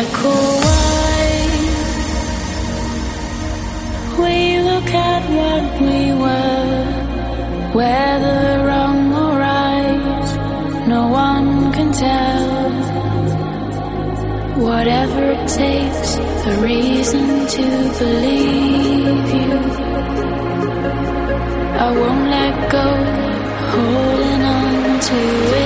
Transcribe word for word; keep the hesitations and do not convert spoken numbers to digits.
black or white. We look at what we were, whether wrong or right, no one can tell. Whatever it takes, a reason to believe you. I won't let go, holding on to it.